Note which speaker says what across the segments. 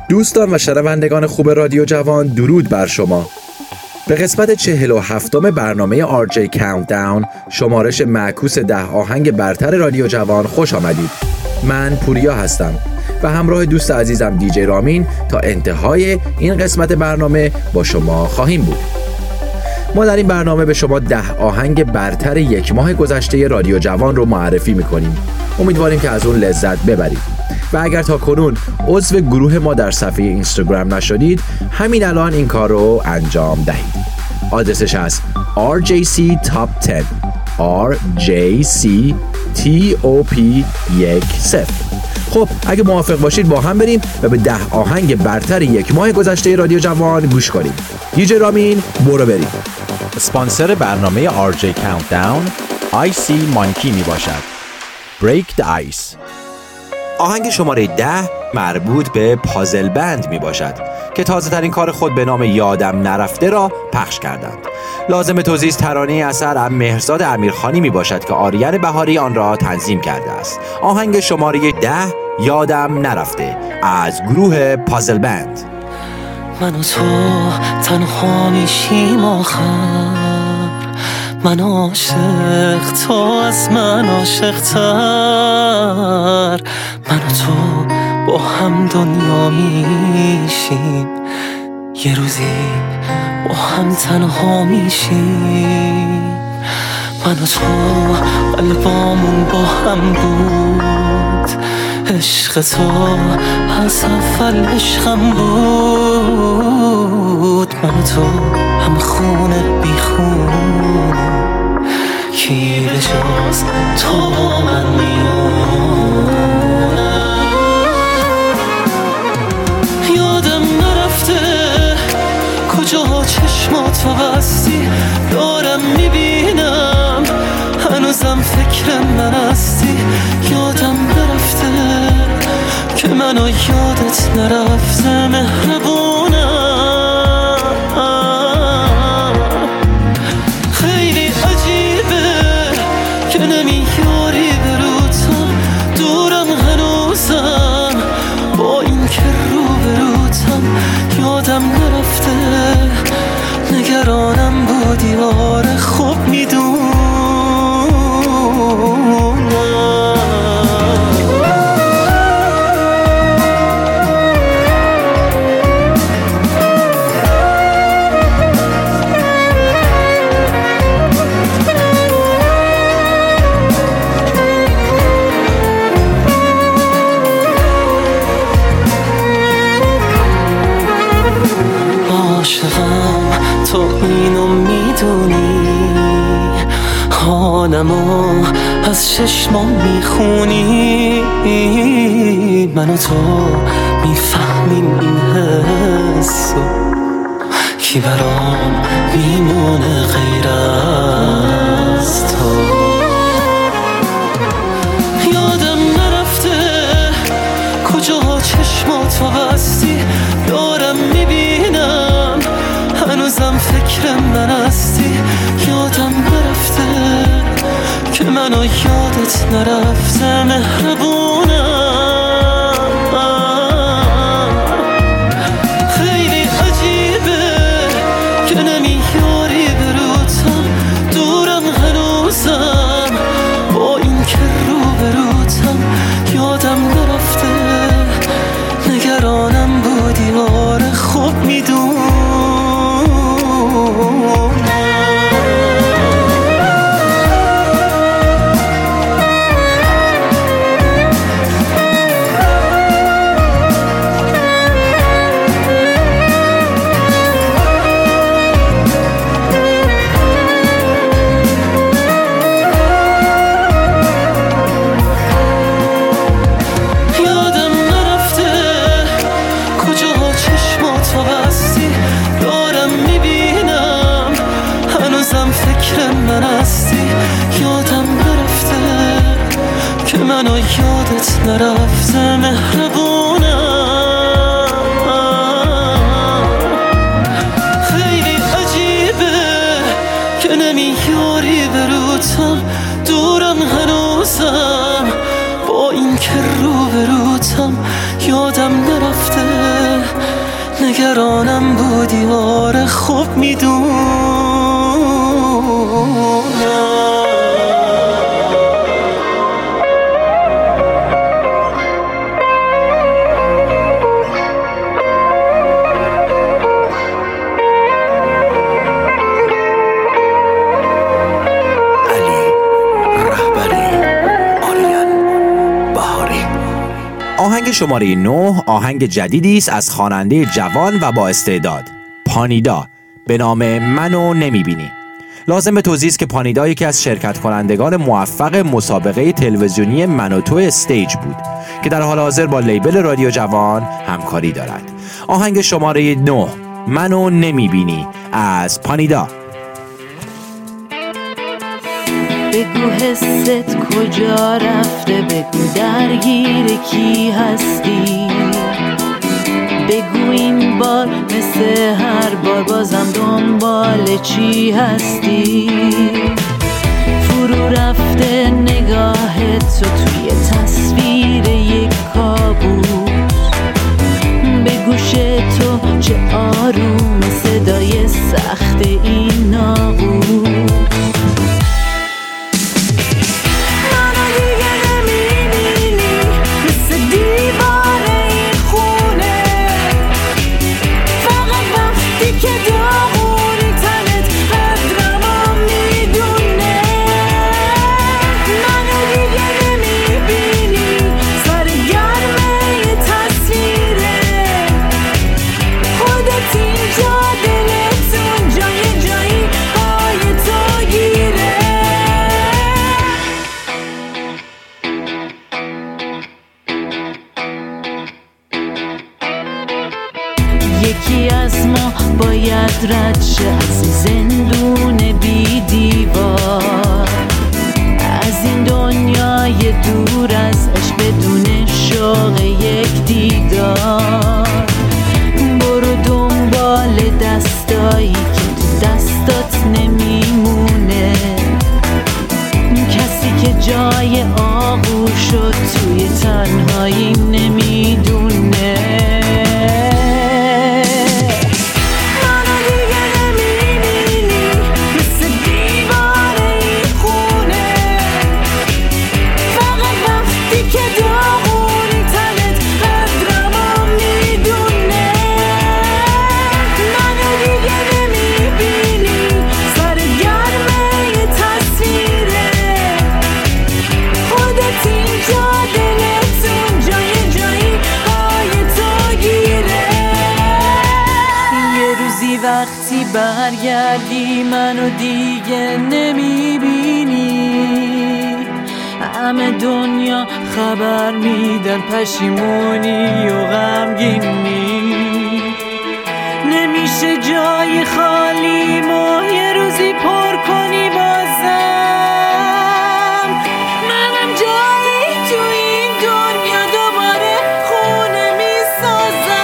Speaker 1: دوستان و شنوندگان خوب رادیو جوان، درود بر شما. به قسمت 47 برنامه RJ Countdown، شمارش معکوس 10 آهنگ برتر رادیو جوان خوش آمدید. من پوریا هستم و همراه دوست عزیزم دیجی رامین تا انتهای این قسمت برنامه با شما خواهیم بود. ما در این برنامه به شما 10 آهنگ برتر یک ماه گذشته رادیو جوان رو معرفی میکنیم. امیدواریم که از اون لذت ببرید. و اگر تا کنون عضو گروه ما در صفحه اینستاگرام نشدید، همین الان این کار رو انجام دهید. آدرسش هست RJC Top 10 RJC TOP 10. خب اگه موافق باشید با هم بریم و به 10 آهنگ برتر یک ماه گذشته رادیو جوان گوش کنیم. دیجی رامین برو بریم.
Speaker 2: اسپانسر برنامه RJ Countdown IC Monkey می باشد. Break the Ice.
Speaker 1: آهنگ شماره 10 مربوط به پازل بند می باشد که تازه ترین کار خود به نام یادم نرفته را پخش کردند. لازم توضیح ترانه اثر مهرزاد امیرخانی می باشد که آریان بهاری آن را تنظیم کرده است. آهنگ شماره 10 یادم نرفته از گروه پازل بند.
Speaker 3: من و تو تنها میشیم آخر، من عاشق، تو از من عاشق‌تر. من و تو با هم دنیا میشیم، یه روزی با هم تنها میشیم. من و تو قلبامون با هم بود، عشق تو از اول عشقم بود. من و تو هم خونه بی خونه، کی به جز تو با من میمونه. یادم نرفته کجا چشماتو بستی، دارم میبینم هنوزم فکر من هستی. یادم نرفته که منو یادت نرفته، مهربونم. خیلی عجیبه که نمیاری بروتم، دورم هنوزم با این که رو بروتم. یادم نرفته نگرانم بودی، آره خوب میدونم. تو اینو میدونی، حالمو از چشمام میخونی. من و تو میفهمیم این حسو، کی برام میمونه غیر از تو. یادم نرفته کجا چشماتو بستی، دارم میبینم هنوزم فکر من هستی. یادم نرفته که منو یادت نرفته، مهربونم. خیلی عجیبه که نمیاری بروتم، دورم هنوزم با این که رو بروتم. یادم نرفته نگرانم بودی، آره خوب میدونم. منو یادت نرفته، مهربونم. خیلی عجیبه که نمیاری بروتم، دورم هنوزم با این که روبروتم یادم نرفته، نگرانم بودی آره خوب میدونم.
Speaker 2: آهنگ شماره 9 آهنگ جدیدی است از خواننده جوان و با استعداد پانیدا به نام منو نمیبینی. لازم به توضیح است که پانیدا یکی از شرکت کنندگان موفق مسابقه تلویزیونی من و تو استیج بود که در حال حاضر با لیبل رادیو جوان همکاری دارد. آهنگ شماره 9 منو نمیبینی از پانیدا.
Speaker 4: بگو حست کجا رفته، بگو درگیر کی هستی، بگو این بار مثل هر بار بازم دنبال چی هستی. فرو رفته نگاهت تو توی تصویر یک کابوس، به گوش تو چه آروم صدای سخت این ناقوس. یکی از ما باید رد شه از زندون بی دیوار، از این دنیای دور از عشق بدون شوق یک دیدار. برو دنبال دستایی که تو دستات نمیمونه، کسی که جای آغوش شد توی تنهایی نمیدونه. وقتی برگردی منو دیگه نمیبینی، همه دنیا خبر میدن پشیمونی و غمگینی. نمیشه جای خالی ما یه روزی پر کنی بازم، منم جایی تو این دنیا دوباره خونه میسازم.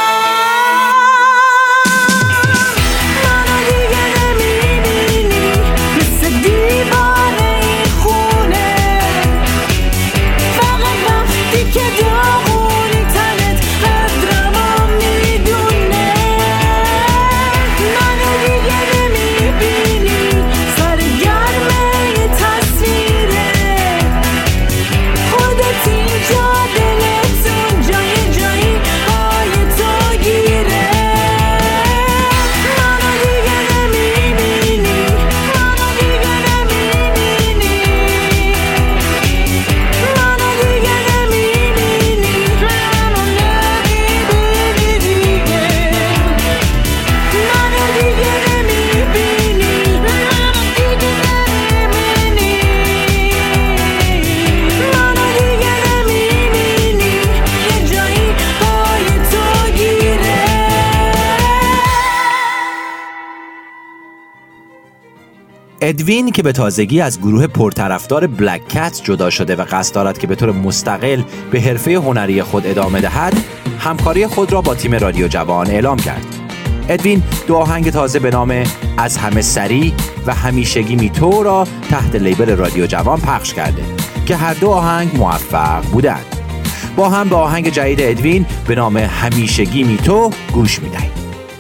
Speaker 2: ادوین که به تازگی از گروه پرطرفدار بلک کت جدا شده و قصد دارد که به طور مستقل به حرفه هنری خود ادامه دهد، همکاری خود را با تیم رادیو جوان اعلام کرد. ادوین دو آهنگ تازه به نام از همه سری و همیشگی میتو را تحت لیبل رادیو جوان پخش کرده که هر دو آهنگ موفق بودند. با هم به آهنگ جدید ادوین به نام همیشگی می تو گوش میدهیم.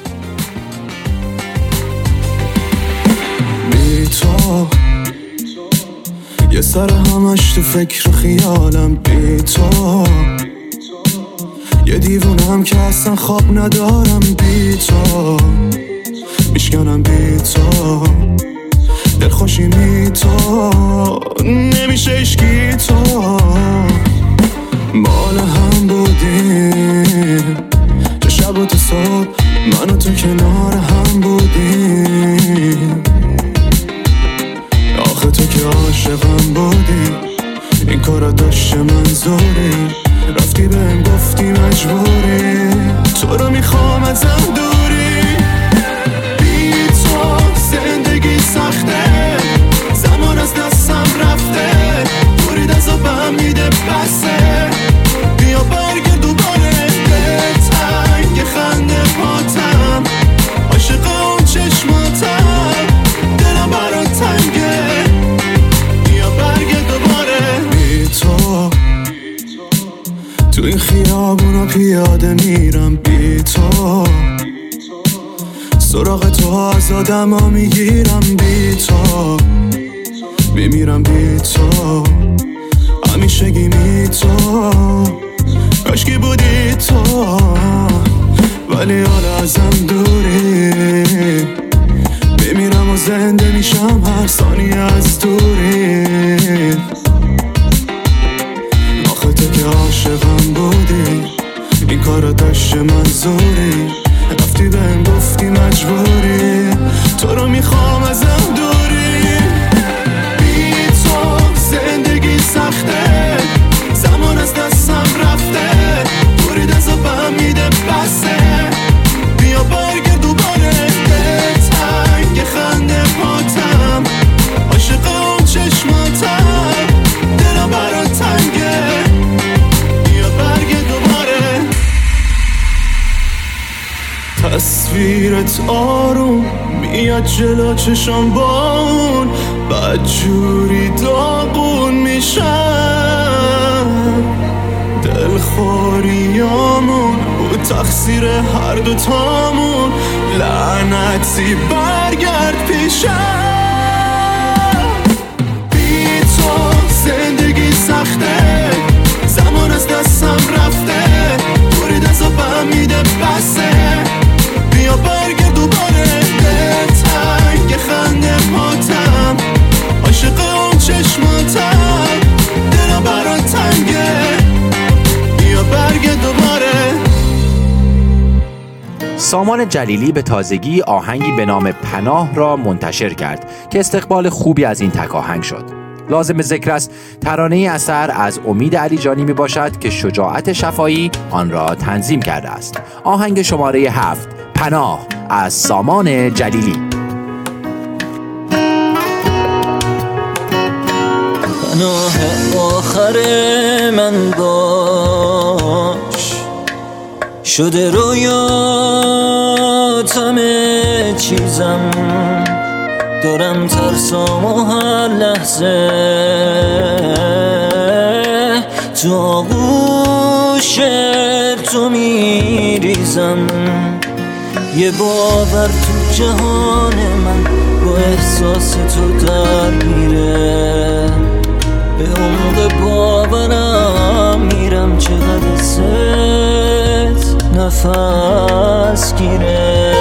Speaker 5: بی تو یه سر همش تو فکر و خیالم، بی تو یه دیوونم که اصلا خواب ندارم، بی تو میشکنم، بی تو دلخوشی، می تو نمیشه اشکی، تو مال هم بودیم چه شب و تو صبح، من و تو کنار هم بودیم، آخه تو که عاشقم بودی، این کارا داشته منظوری، رفتی بهم گفتی مجبوری، تو رو میخوام ازم دوری، بی تو زندگی سخته، زمان از دستم رفته، دورید از آبم میده بسه، بیا برگرد دوباره به تنگ خنده پاتم، عاشق اون چشماتم، دلم برات تنگه، بیا برگرد دوباره، بی تو این خیابونا پیاده میرم، بی تو سراغ تو از آدم ها میگیرم، بی تو میمیرم، بی تو همیشگی، می تو کاشکی بودی تو، ولی حالا ازم دوری، میمیرم و زنده میشم هر ثانیه از دوری، آخه تو که عاشقم بودی، این کارا داشته منظوری، رفتی بهم گفتی مجبوری، تو رو میخوام ازم دوری، بی تو زندگی سخته، زمان از دستم رفته، دورید از آبم میده بسه، بیا برگرد دوباره به تنگ خنده پاتم، عاشق اون چشماتم، دلم برات تنگه، بیا برگرد دوباره، تصویرت آروم میاد جلو چشم، با اون بدجوری داغون میشم، دلخوریامون بود تقصیر هر دوتامون، لعنتی برگرد پیشم، بی تو زندگی سخته، زمان از دستم رفته، دورید از آبم میده بسه، بیا برگرد دوباره به تنگ خنده پاتم، عاشق اون چشماتم، دلم برات تنگه، بیا برگرد دوباره.
Speaker 2: سامان جلیلی به تازگی آهنگی به نام پناه را منتشر کرد که استقبال خوبی از این تک آهنگ شد. لازم به ذکر است ترانه اثر از امید علیجانی می باشد که شجاعت شفایی آن را تنظیم کرده است. آهنگ شماره 7 پناه از سامان جلیلی.
Speaker 3: پناه آخر من باش، شده رویات همه چیزم، دارم ترسام و هر لحظه تو آغوش تو میریزم، یه باور تو جهان من با احساس تو درگیره، به عمق باورم میرم، چقدر ست نفس گیره،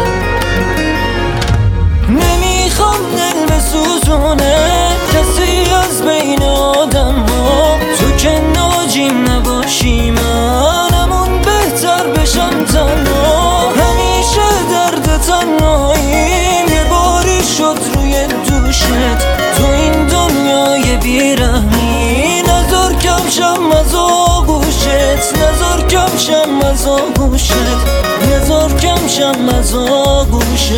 Speaker 3: نمیخوام دل بسوزونه کسی از بین آدم ها، تو که ناجیم نباشی منمون بهتر بشم تنها، همیشه درد تنهاییم یه باری شد روی دوشت، تو این دنیای بیرحمی، نذار کم شم از آغوشت، نذار کم شم از آغوشت، نذار کم شم از آغوشت.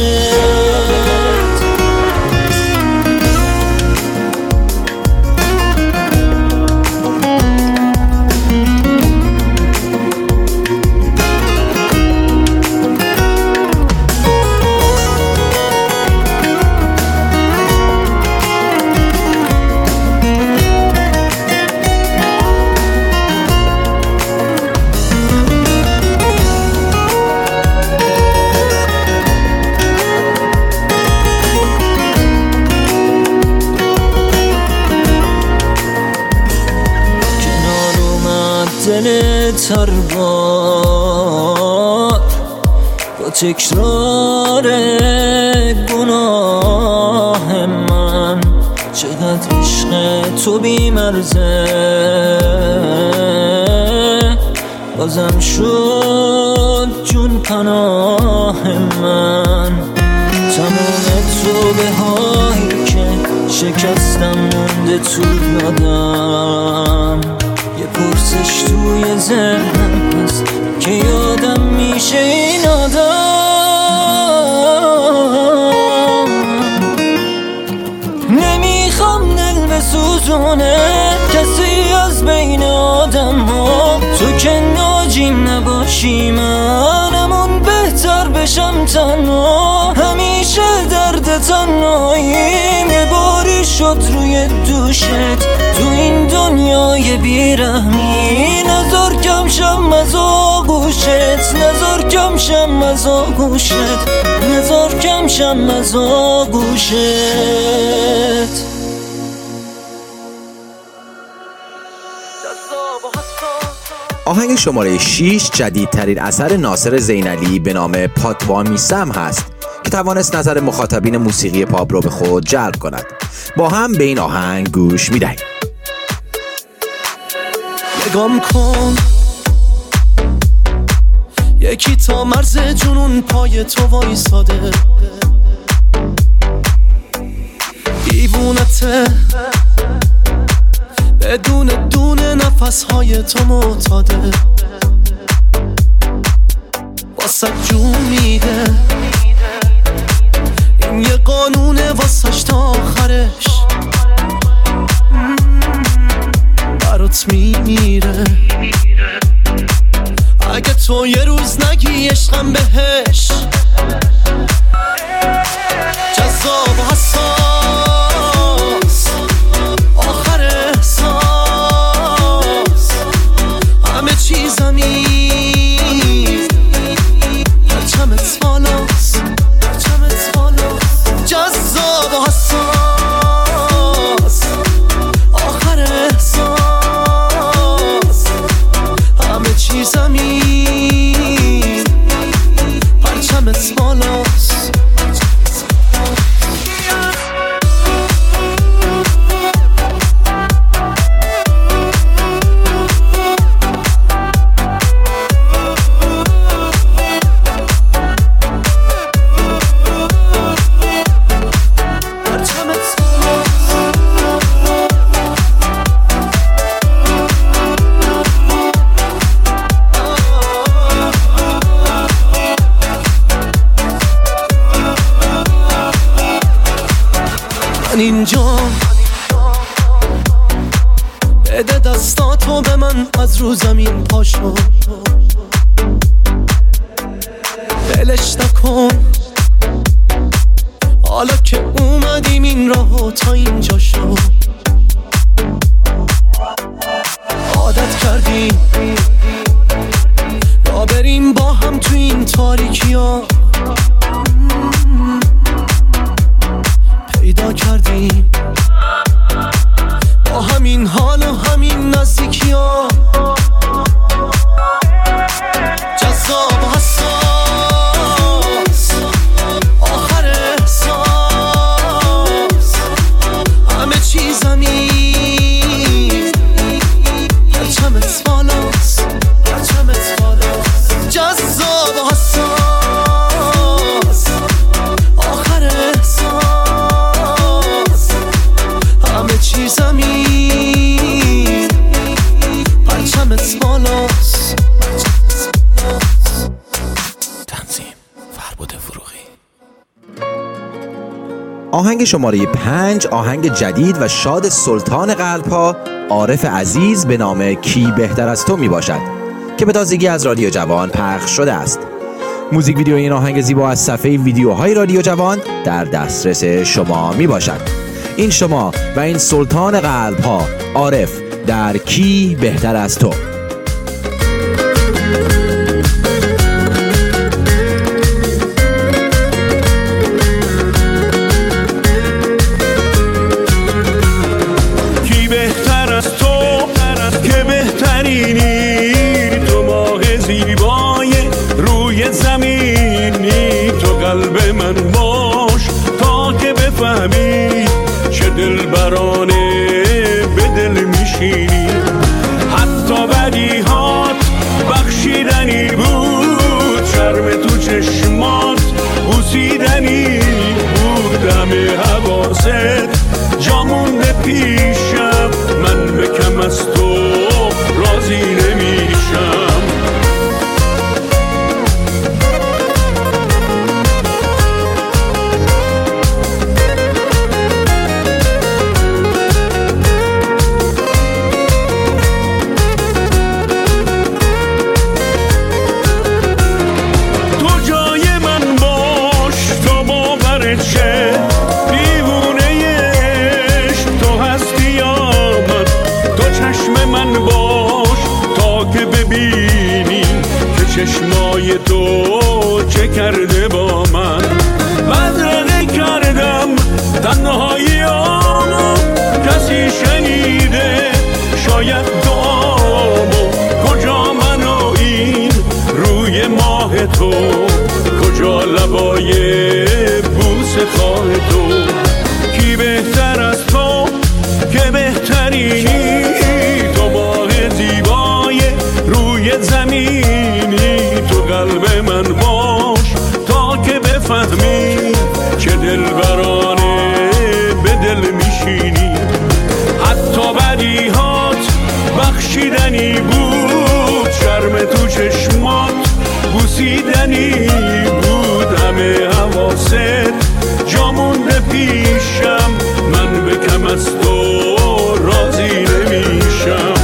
Speaker 3: دل تر بار با تکرار گناه من. چقدر عشق تو بی‌مرزه بازم شد جون پناه من. تمام توبه هایی که شکستم مونده تو یادم. یه پرسش توی ذهنم هست که یادم میشه این آدم. نمیخوام دل بسوزونه کسی از بین آدم ها. تو که ناجیم نباشی منمون بهتر بشم تنها. همیشه درد تنهاییم یه باری شد روی دوشت. تو این دنیای بیرحمی نذار کم شم از آغوشت. نذار کم شم از آغوشت. نذار کم شم از آغوشت.
Speaker 2: آهنگ شماره 6 جدیدترین اثر ناصر زینعلی به نام پاتوا میسم هست که توانست نظر مخاطبین موسیقی پاپ رو به خود جلب کند. با هم به این آهنگ گوش میدهیم.
Speaker 3: نگام کن یکی تا مرز جنون پای تو وایساده. دیوونته بدون دونه نفسهای تو معتاده. واسه جون میده این یه قانونه واسش تا آخرش. برات میمیره اگه تو یه روز نگی عشقم بهش. جذاب و حساس آخر احساس همه چیزمی پرچمت بالاست. جذاب و حساس آخر احساس همه چیزمی پرچمت بالاست. اینجا بده دستاتو به من از رو زمین پاشو. بلش نکن حالا که اومدیم این راهو تا اینجا شو. عادت کردیم را بریم با هم تو این تاریکی ها. پیدا کردیم با همین حال و همین نزدیکی ها. جذاب و حساس آخر احساس همه چیزمی پرچمت بالاست. جذاب و حساس آخر احساس همه چیزمی پرچمت بالاست.
Speaker 2: تنظیم فربود فروغی. آهنگ شماره 5 آهنگ جدید و شاد سلطان قلب‌ها عارف عزیز به نام کی بهتر از تو می باشد که به تازگی از رادیو جوان پخش شده است. موزیک ویدیو این آهنگ زیبا از صفحه ویدیوهای رادیو جوان در دسترس شما می باشد. این شما و این سلطان قلب‌ها عارف در کی بهتر از تو.
Speaker 6: کی بهتر از تو که بهترینی چه کرده با من. بدرقه کردم تنهاییامو، کسی شنیده شاید دعامو. کجا من و این روی ماه تو، کجا لبای بوسه خواه تو. کی بهتر از تو که بهترینی، تو ماه زیبای روی زمینی. تو قلب من باش تا که بفهمی چه دلبرانه به دل میشینی. حتی بدیهات بخشیدنی بود، شرم تو چشمات بوسیدنی بود. همه حواست جا مونده پیشم، من به کم از تو راضی نمیشم.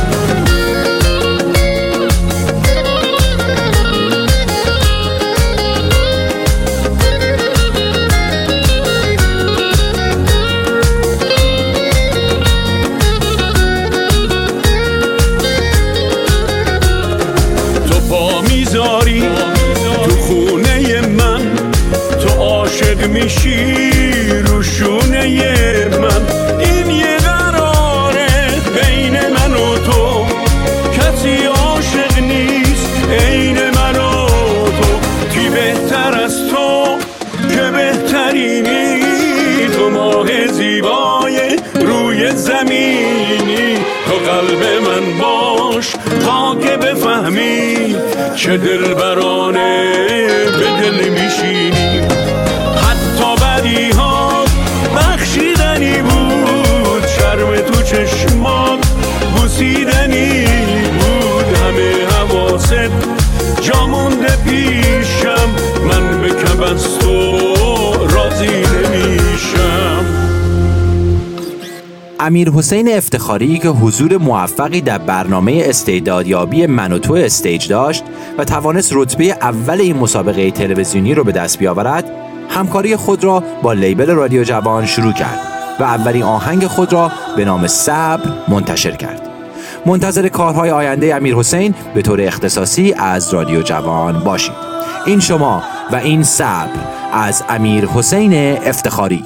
Speaker 6: تو خونه من، تو عاشق میشی رو شونه من. این یه قراره بین من و تو، کسی عاشق نیست عین من و تو. کی بهتر از تو که بهترینی، تو ماه زیبای روی زمینی. تو قلب من باش تا که بفهمی چه دلبرانه به دل میشینی. حتی بدیهات بخشیدنی بود، شرم تو چشمات بوسیدنی بود. همه حواست جا مونده پیشم، من به کم از تو راضی نمیشم.
Speaker 2: امیرحسین افتخاری که حضور موفقی در برنامه استعدادیابی من و تو استیج داشت و توانست رتبه اول این مسابقه تلویزیونی رو به دست بیاورد، همکاری خود را با لیبل رادیو جوان شروع کرد و اولین آهنگ خود را به نام صبر منتشر کرد. منتظر کارهای آینده امیرحسین به طور اختصاصی از رادیو جوان باشید. این شما و این صبر از امیرحسین افتخاری.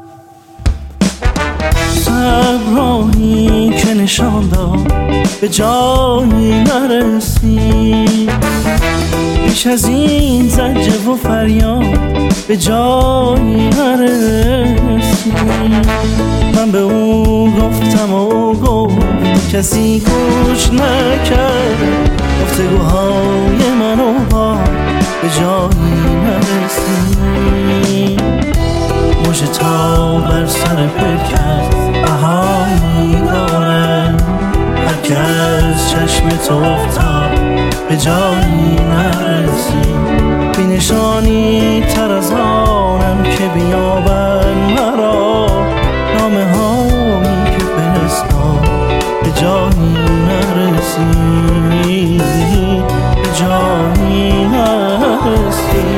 Speaker 7: راهی که نشان داد به جایی نرسی، بیش از این زجه و فریاد به جایی نرسی. من به او گفتم و او گفت، کسی گوش نکرد. گفتگوهای منو با به جایی نرسی. مژه تا بر سر پلکت بهایی داره، هر که از چشم تو افتاد به جایی نرسی. بی نشانی تر از آنم که بیابن مرا، نامه هایی که فرستاد به جایی نرسی. به جایی نرسی.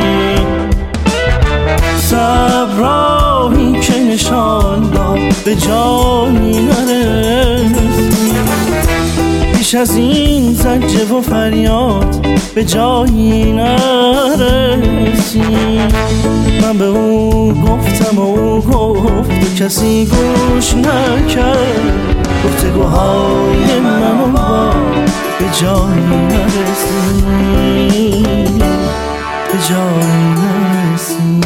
Speaker 7: صبراهی که نشان داد به جایی نرسی. بیش از این زجه و فریاد به جایی نرسی. من به او گفتم و او گفت، کسی گوش نکرد. گفتگوهای منو با به جایی نرسی. به جایی نرسی.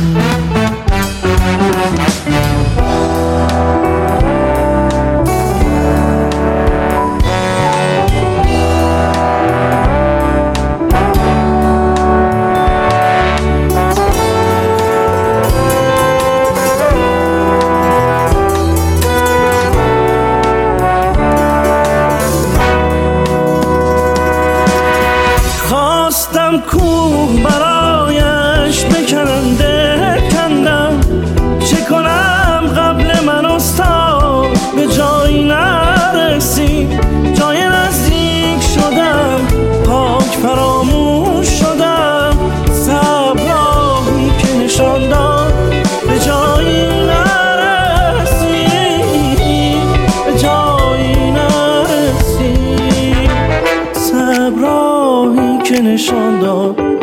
Speaker 7: خواستم کوه برایش بکننده کندم، چه کنم قبل من استاد به جایی نرسی. جای نزدیک شدم، پاک فراموش شدم. صبراهی که نشان داد به جایی نرسی. به جایی نرسی. صبراهی که نشان داد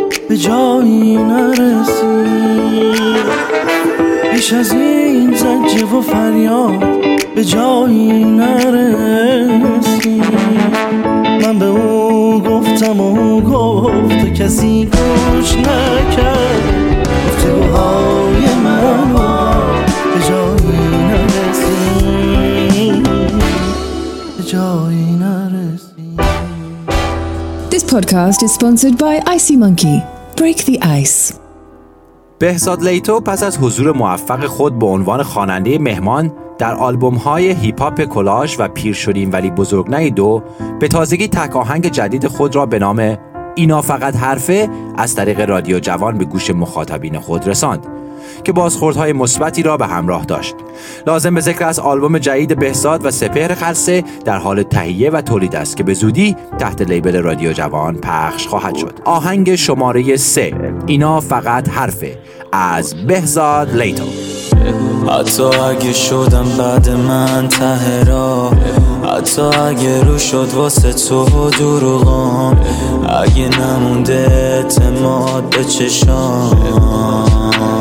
Speaker 7: به جایی نرسید، بیش از این زجه و فریاد به جایی نرسید. من به او گفتم و او گفت کسی گوش نکرد، گفتگوهای من به جایی نرسید، به جایی نرسید.
Speaker 8: This podcast is sponsored by Icy Monkey. Break the ice.
Speaker 2: بهزاد لیتو پس از حضور موفق خود به عنوان خواننده مهمان در آلبوم‌های هیپ هاپ کلاژ و پیر شدیم ولی بزرگ نه 2 به تازگی تک آهنگ جدید خود را به نام اینا فقط حرفه از طریق رادیو جوان به گوش مخاطبین خود رساند که بازخوردهای مثبتی را به همراه داشت. لازم به ذکر از آلبوم جدید بهزاد و سپهر خلسه در حال تهیه و تولید است که به زودی تحت لیبل رادیو جوان پخش خواهد شد. آهنگ شماره 3 اینا فقط حرفه از بهزاد لیتو.
Speaker 3: حتی اگه شدم بعد من ته راه، حتی اگه رو شد واسه تو دروغام، اگه نمونده اعتماد به چشام،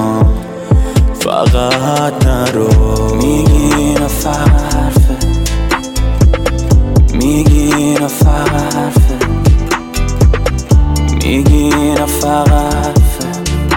Speaker 3: فقط نرو. میگی اینا فقط حرفه، میگی اینا فقط حرفه، میگی اینا فقط حرفه،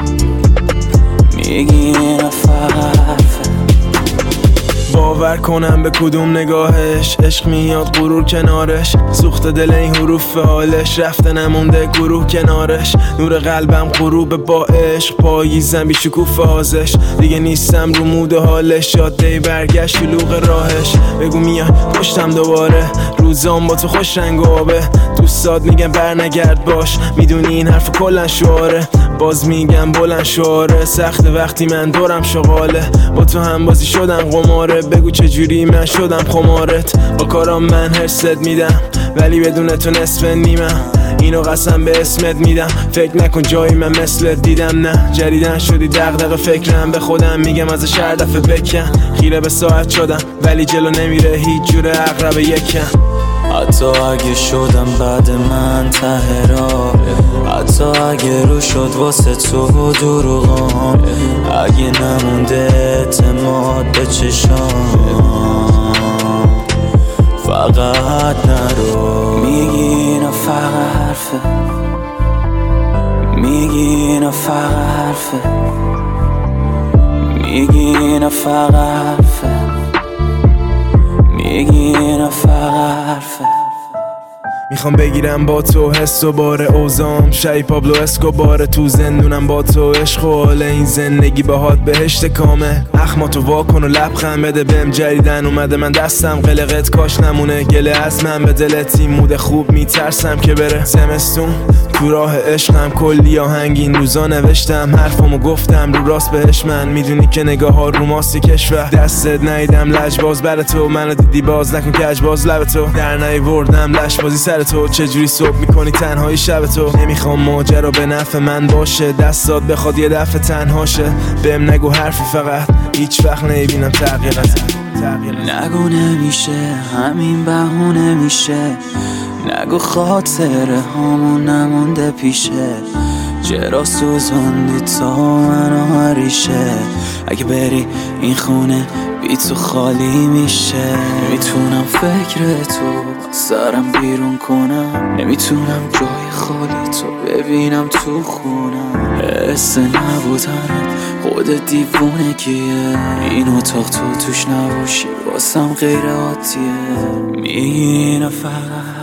Speaker 3: میگی اینا فقط حرفه.
Speaker 9: باور کنم به کدوم نگاهش، عشق میاد غرور کنارش، سوخت دل این حروف حالش، رفته نمونده گروه کنارش، نور قلبم غروب با عشق، پاییزم بی شکوفه آزش، دیگه نیستم رو مود حالش، جاده برگشت شلوغ راهش، بگو میاد پشتم دوباره، روزام با تو خوش رنگ و آبه، دوستات میگن بر نگرد باش، میدونی این حرف کلن شعاره، باز میگم بلند شعاره، سخت وقتی من دورم شغاله، با تو هم بازی شدم قماره، بگو چجوری من شدم خمارت، با کارام من حرست میدم ولی بدون تو نصف نیمم، اینو قسم به اسمت میدم، فکر نکن جایی من مثلت دیدم، نه جریدن شدی دغدغه فکرم، به خودم میگم از شهر دفعه بکن، خیره به ساعت شدم ولی جلو نمیره هیچ جوره عقرب یکم.
Speaker 3: حتی اگه شدم بعد من ته راه، حتی اگه رو شد واسه تو دروغام، اگه نمونده اعتماد به چشام، فقط نرو. میگی اینا فقط حرفه، میگی اینا فقط حرفه، میگی اینا فقط حرفه، میگی اینا فقط حرفه.
Speaker 9: میخوام بگیرم با تو حس و بار اوزام، شای پابلو اسکوبار، تو زندونم با تو عشق و حال این زندگی باهات بهشت کامل، اخماتو واکن و لبخند بده بهم، جریدن اومده من دستم قلقت، کاش نمونه گله از من به دلت، این مود خوب میترسم که بره زمستون، تو راه عشقم کلی آهنگ این روزا نوشتم، حرفمو گفتم رو راست بهش، من میدونی که نگاه ها رو ماسی کشور، دستت نیدم لجباز بر تو، منو دیدی باز نکن که اجباز لب تو، در نیوردم لشبازی سر تو، چجوری صبح میکنی تنهایی شب تو، نمیخوام ماجرا به نفع من باشه، دستات بخواد یه دفعه تنهاشه، بهم نگو حرفی فقط هیچ وقت نمیبینم تغییرت،
Speaker 3: نگو نمیشه همین بهونه میشه، نگو خاطره هامون نمونده پیشه، چرا سوزوندی تا منو هریشه، اگه بری این خونه بی تو خالی میشه، نمیتونم فکر تو سرم بیرون کنم، نمیتونم جای خالی تو ببینم تو خونم، حس نبودنت خود دیوونه کیه، این اتاق تو توش نباشی واسم غیر عادیه، میگی فقط.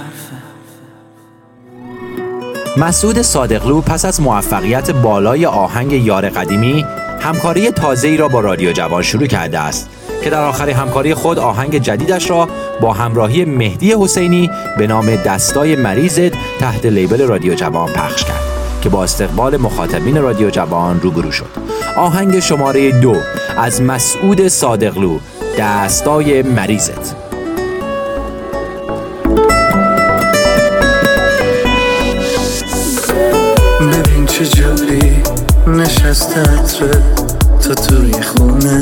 Speaker 2: مسعود صادقلو پس از موفقیت بالای آهنگ یار قدیمی، همکاری تازه‌ای را با رادیو جوان شروع کرده است که در آخر همکاری خود آهنگ جدیدش را با همراهی مهدی حسینی به نام دستای مریضت تحت لیبل رادیو جوان پخش کرد که با استقبال مخاطبین رادیو جوان روبرو شد. آهنگ شماره 2 از مسعود صادقلو، دستای مریضت.
Speaker 5: ببین چجوری نشسته عطره تو توی خونه،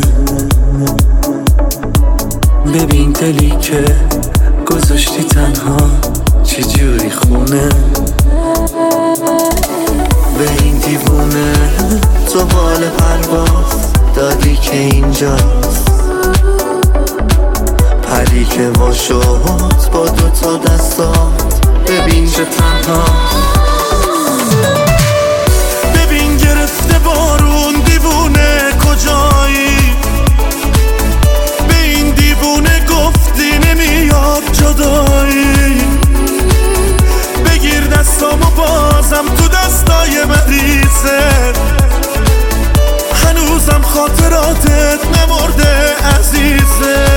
Speaker 5: ببین دلی که گذاشتی تنها چجوری خونه، به
Speaker 10: تو بال پرواز دادی که اینجاست، پری که وا شد با دوتا دستات، ببین چه تنهاست.
Speaker 7: ببین گرفته بارون دیوونه کجایی، به این دیوونه گفتی نمیاد جدایی، بگیر دستامو بازم تو دستای مریضه، هنوزم خاطراتت نمرده عزیزه.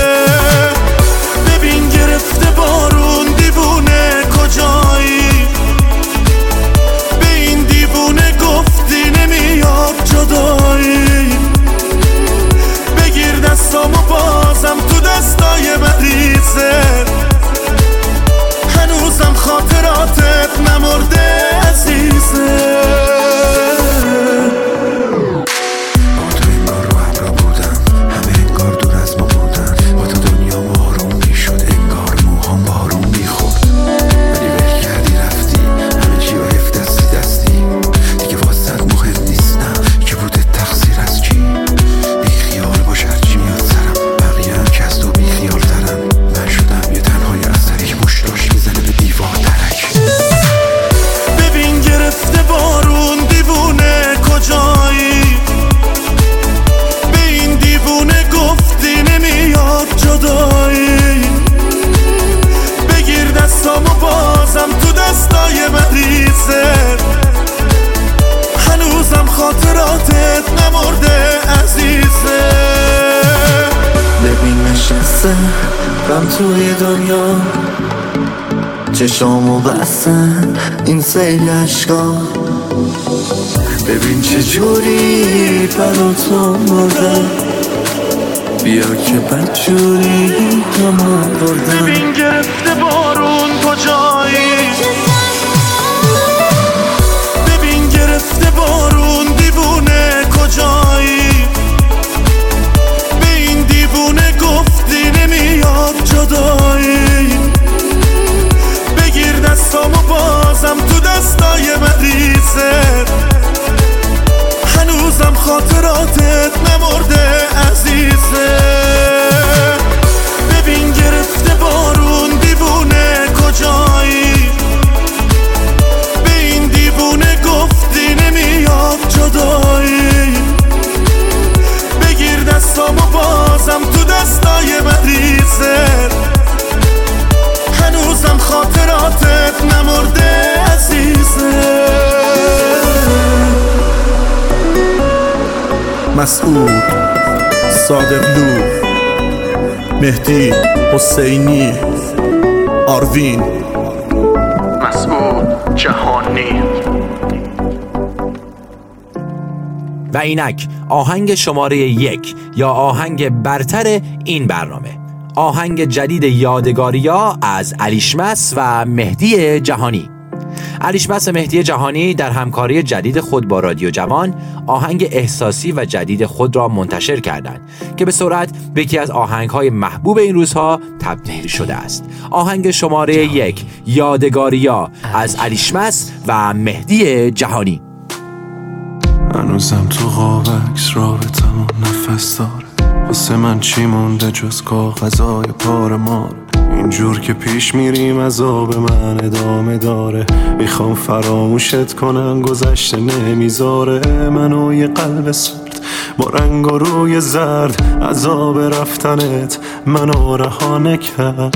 Speaker 7: ببین گرفته بارون دیوونه کجایی، به این دیوونه گفتی نمیاد جدایی، بگیر دستامو بازم تو دستای مریضه، هنوزم خاطراتت نمرده عزیزه. هنوزم خاطراتت نمرده عزیزه.
Speaker 10: ببین نشسته غم توی دنیا، چشامو بستن این سیل عشقا، ببین چه جوری براتون مرده، بیا که بدجوری همه بردن.
Speaker 7: ببین گرفته بارون کجایی، ببین گرفته بارون دیوونه کجایی، به این دیوونه گفتی نمیاد جدایی، بگیر دستامو بازم تو دستای مریضه، هنوزم خاطراتت نمرده عزیزه. ببین گرفته بارون دیوونه کجایی، به این دیوونه گفتی نمیاد جدایی، بگیر دستامو بازم تو دستای مریضه، هنوزم خاطراتت نمرده عزیزه.
Speaker 11: مسعود، صادقلو، مهدی، حسینی، آروین،
Speaker 12: مسعود جهانی.
Speaker 2: و اینک آهنگ شماره 1 یا آهنگ برتر این برنامه، آهنگ جدید یادگاریا از علیشمس و مهدی جهانی. علیشمس و مهدی جهانی در همکاری جدید خود با رادیو جوان آهنگ احساسی و جدید خود را منتشر کردند که به سرعت به یکی از آهنگ‌های محبوب این روزها تبدیل شده است. آهنگ شماره 1 یادگاریا از علیشمس و مهدی جهانی.
Speaker 5: هنوزم تو قاب عکس رابطمون نفس داره، واسه من چی مونده جز کاغذای پار مار، اینجور که پیش میریم عذاب من ادامه داره، میخوام فراموشت کنم گذشته نمیذاره، منو یه قلب سرد با رنگ و روی زرد، عذاب رفتنت منو رها نکرد،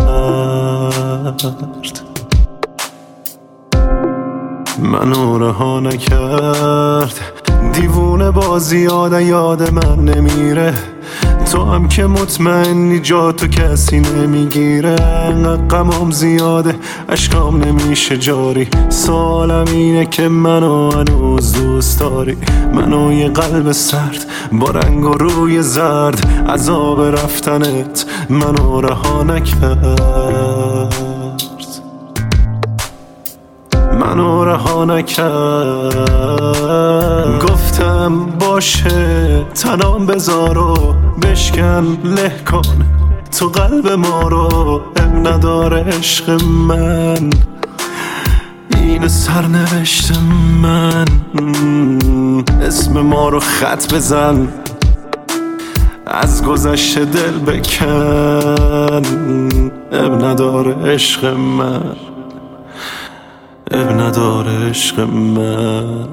Speaker 5: منو رها نکرد. دیوونه بازی یاد من نمیره، تو هم که مطمئنی جا تو کسی نمیگیره، غمم زیاده اشکام نمیشه جاری، سوالم اینه که منو هنوز دوست داری، منو یه قلب سرد با رنگ و روی زرد، عذاب رفتنت منو رها نکرد، منو رها نکرد. گفتم باشه تنام بذار و بشکن له کن تو قلب ما رو، اب نداره عشق من، این به سرنوشت من، اسم ما رو خط بزن، از گذشته دل بکن. اب نداره عشق من، اب نداره عشق من.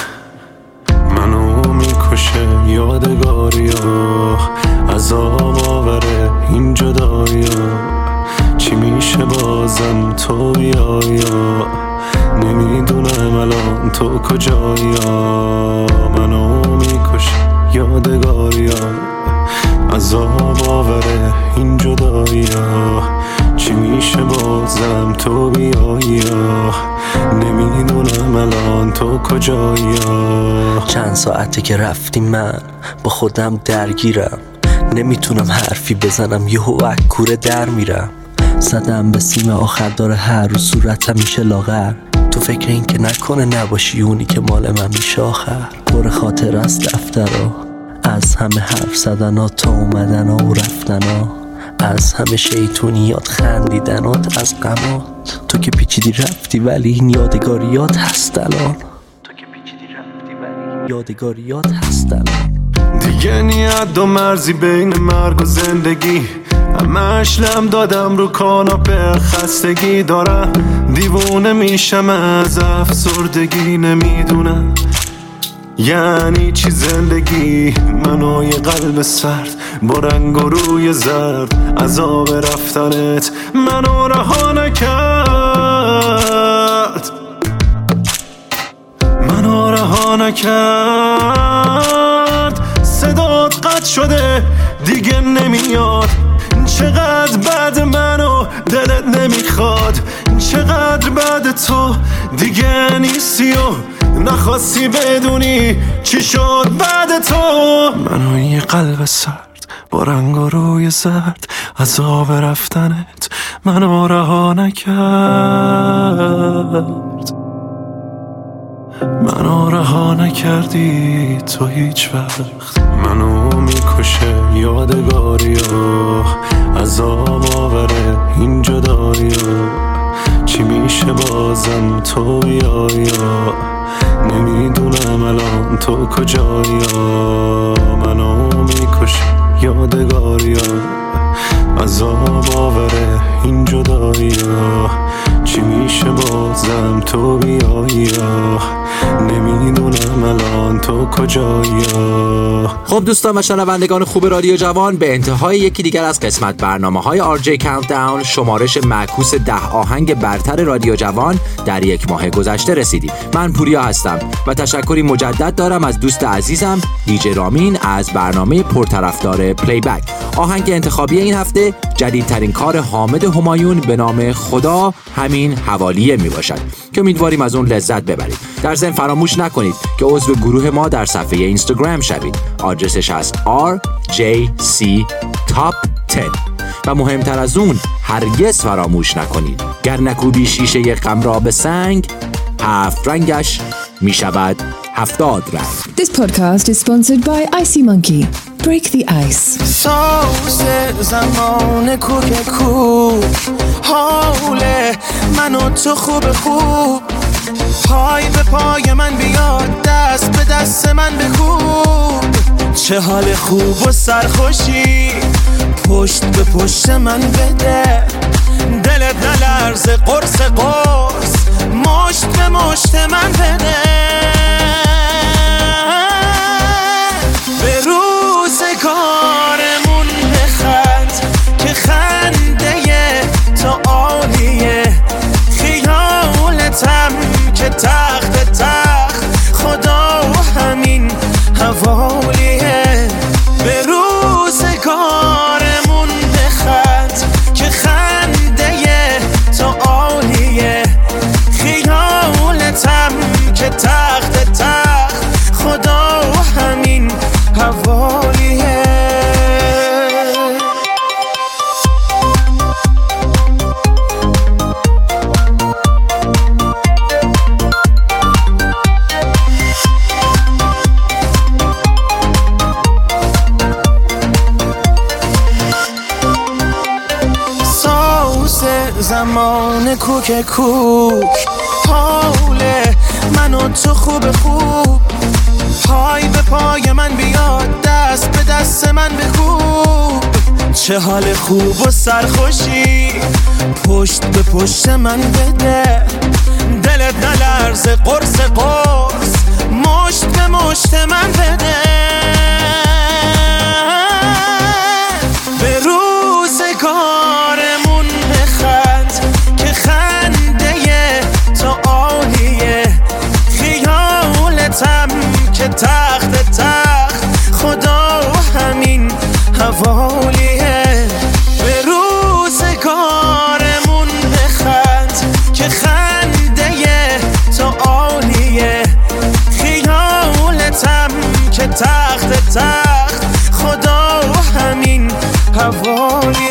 Speaker 5: منو میکشه یادگاریا، عذاب آوره این جدایا. چی میشه بازم تو بیایا، نمیدونم الان تو کجایا. منو میکشه یادگاریا، عذاب آوره این جدایا. چی میشه بازم تو بیایا، نمیدونم الان تو کجایا.
Speaker 12: چند ساعته که رفتی من با خودم درگیرم، نمیتونم حرفی بزنم یهو کوره در میرم. زدم به سیم آخر داره هر روز صورتم میشه لاغر. تو فکر این که نکنه نباشی اونی که مال من میشه آخر. پر خاطر از دفترها، از همه حرف زدنها تا اومدنها و رفتنها، از همه شیطونیات خندیدنات از غمات. تو که پیچیدی رفتی ولی این یادگاریات هست الان. تو که پیچیدی رفتی ولی یادگاریات هست الان.
Speaker 5: دیگه نیت و مرزی بین مرگ و زندگی، همش لم دادم رو کاناپه. خستگی دارم، دیوونه میشم از افسردگی. نمیدونم یعنی چی زندگی. منو یه قلب سرد با رنگ و روی زرد، عذاب رفتنت منو رها نکرد، منو رها نکرد. صدات قطع شده دیگه نمیاد، چقدر بعد منو دلت نمیخواد. چقدر بعد تو دیگه نیستی و نخواستی بدونی چی شد بعد تو. منو یه قلب سرد با رنگ و روی زرد، عذاب رفتنت منو رها نکرد، منو رها نکردی تو هیچ وقت. منو میکشه یادگاریا، عذاب آوره این جدایا. چی میشه بازم تو بیایا، نمیدونم الان تو کجایا. منو میکشه یادگاریا، عذاب آوره این جدایا. چی میشه بازم تو بیایا، نمیدونم الان تو کجایا.
Speaker 2: خب دوستان و شنوندگان خوب رادیو جوان، به انتهای یکی دیگر از قسمت برنامه‌های RJ Countdown، شمارش معکوس 10 آهنگ برتر رادیو جوان در یک ماه گذشته رسیدیم. من پوریا هستم و تشکری مجدد دارم از دوست عزیزم دیجی رامین از برنامه پرطرفدار پلی بک. آهنگ انتخابی این هفته جدیدترین کار حامد همایون به نام خدا همین حوالیه می باشد که امیدواریم از اون لذت ببرید. در ضمن فراموش نکنید که عضو گروه ما در صفحه اینستاگرام شوید. آدرسش هست RJC Top 10 و مهمتر از اون هرگز فراموش نکنید گر نکوبی شیشه غم را به سنگ، 7 رنگش می شود 70 رنگ.
Speaker 8: This podcast is sponsored by Icy Monkey. Break the ice.
Speaker 7: ساز زمان کوک کوک، حال من و تو خوب خوب. پای به پای من بیاد، دست به دست من بکوب. چه حال خوب و سرخوشی پشت به پشت من بده. دلت نلرزه قرص قرص، مشت به مشت من بده. به روزگارمون بخند که خنده تو عالیه. خیالتم که تخت تخت خدا همین حوالیه. به روزگارمون بخند که خنده تو عالیه. خیالتم که تخت تخت خدا همین حوالیه. زمان کوک کوک، حال من و تو خوب خوب، پای به پای من بیاد دست به دست من بکوب. چه حال خوب و سرخوشی پشت به پشت من بده، دلت نلرزه قرص قرص مشت به مشت من بده. به روزگارمون بخند که خنده تو عالیه، خیالتم که تخت تخت خدا همین حوالیه. به روزگارمون بخند که خنده تو عالیه، خیالتم که تخت تخت خدا همین حوالیه.